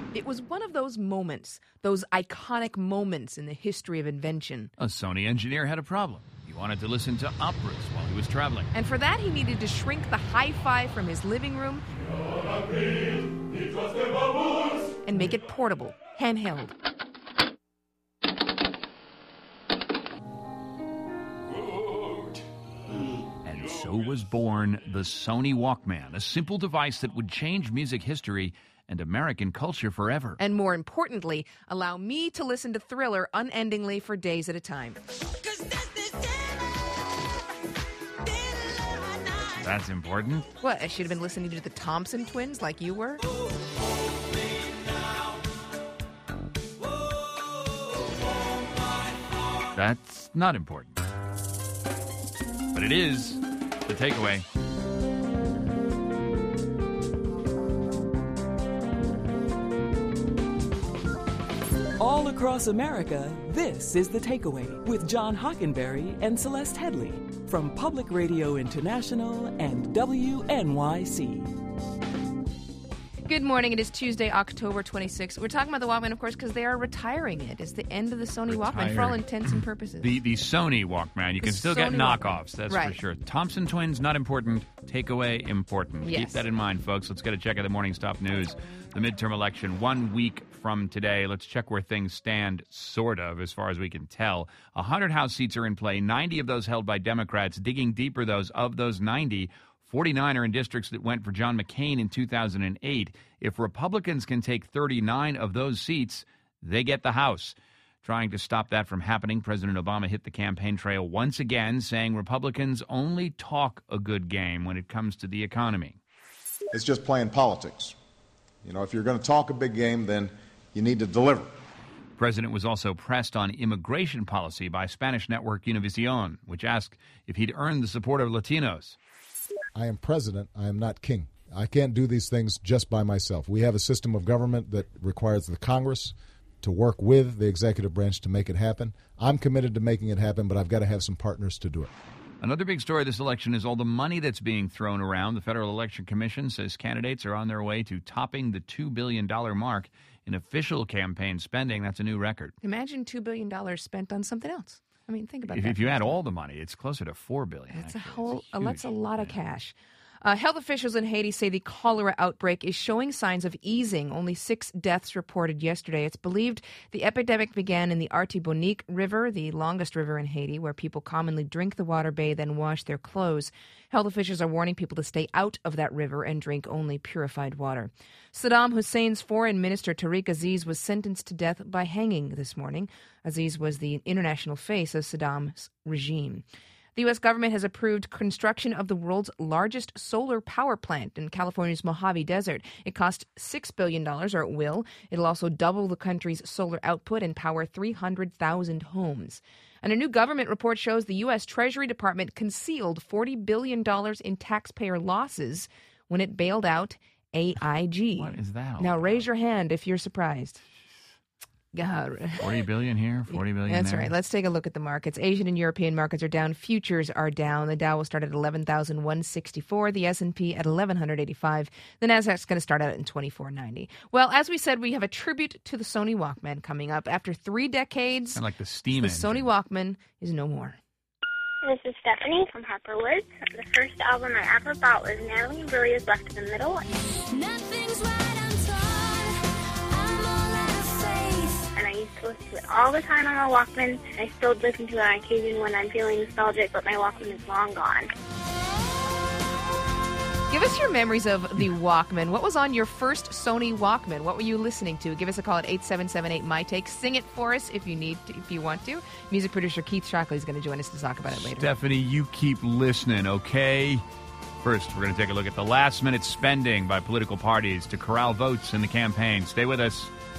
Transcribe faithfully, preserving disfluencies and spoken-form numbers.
It was one of those moments, those iconic moments in the history of invention. A Sony engineer had a problem. He wanted to listen to operas while he was traveling. And for that, he needed to shrink the hi-fi from his living room and make it portable, handheld. And so was born the Sony Walkman, a simple device that would change music history and American culture forever. And more importantly, allow me to listen to Thriller unendingly for days at a time. That's important. What, I should have been listening to the Thompson Twins like you were? That's not important. But it is the takeaway. All across America, this is The Takeaway with John Hockenberry and Celeste Headley from Public Radio International and W N Y C. Good morning. It is Tuesday, October twenty-sixth. We're talking about the Walkman, of course, because they are retiring it. It's the end of the Sony Walkman for all intents and purposes. The the Sony Walkman. You The can still Sony get knockoffs, that's Right. for sure. Thompson Twins, not important. Takeaway, important. Yes. Keep that in mind, folks. Let's get a check of the Morning Stop News. The midterm election, one week from today. Let's check where things stand, sort of, as far as we can tell. one hundred House seats are in play, ninety of those held by Democrats. Digging deeper, those of those ninety, forty-nine are in districts that went for John McCain in two thousand eight. If Republicans can take thirty-nine of those seats, they get the House. Trying to stop that from happening, President Obama hit the campaign trail once again, saying Republicans only talk a good game when it comes to the economy. It's just playing politics. You know, if you're going to talk a big game, then you need to deliver. The president was also pressed on immigration policy by Spanish network Univision, which asked if he'd earned the support of Latinos. I am president. I am not king. I can't do these things just by myself. We have a system of government that requires the Congress to work with the executive branch to make it happen. I'm committed to making it happen, but I've got to have some partners to do it. Another big story this election is all the money that's being thrown around. The Federal Election Commission says candidates are on their way to topping the two billion dollars mark in official campaign spending. That's a new record. Imagine two billion dollars spent on something else. I mean, think about If, that. if you add all the money, it's closer to four billion dollars. That's a actually. whole. It's Uh, that's a huge. lot of Yeah. cash. Uh, health officials in Haiti say the cholera outbreak is showing signs of easing. Only six deaths reported yesterday. It's believed the epidemic began in the Artibonite River, the longest river in Haiti, where people commonly drink the water, bathe, and wash their clothes. Health officials are warning people to stay out of that river and drink only purified water. Saddam Hussein's foreign minister, Tariq Aziz, was sentenced to death by hanging this morning. Aziz was the international face of Saddam's regime. The U S government has approved construction of the world's largest solar power plant in California's Mojave Desert. It cost six billion dollars, or it will. It'll also double the country's solar output and power three hundred thousand homes. And a new government report shows the U S Treasury Department concealed forty billion dollars in taxpayer losses when it bailed out A I G. What is that all Now about? raise your hand if you're surprised. God. forty billion here, forty billion That's there. right. Let's take a look at the markets. Asian and European markets are down. Futures are down. The Dow will start at eleven thousand one hundred sixty-four. The S and P at eleven eighty-five. The Nasdaq's going to start out at twenty-four ninety. Well, as we said, we have a tribute to the Sony Walkman coming up. After three decades, Kind of like the steam the engine. Sony Walkman is no more. This is Stephanie from Harper Woods. The first album I ever bought was Natalie Imbruglia's Left in the Middle. Nothing's right, I'm torn. I'm all out of faith. And I used to listen to it all the time on my Walkman. I still listen to it on occasion when I'm feeling nostalgic, but my Walkman is long gone. Give us your memories of the Walkman. What was on your first Sony Walkman? What were you listening to? Give us a call at eight seven seven eight, M Y Take. Sing it for us if you need to, if you want to. Music producer Keith Shockley is going to join us to talk about it later. Stephanie, you keep listening, okay? First, we're going to take a look at the last-minute spending by political parties to corral votes in the campaign. Stay with us.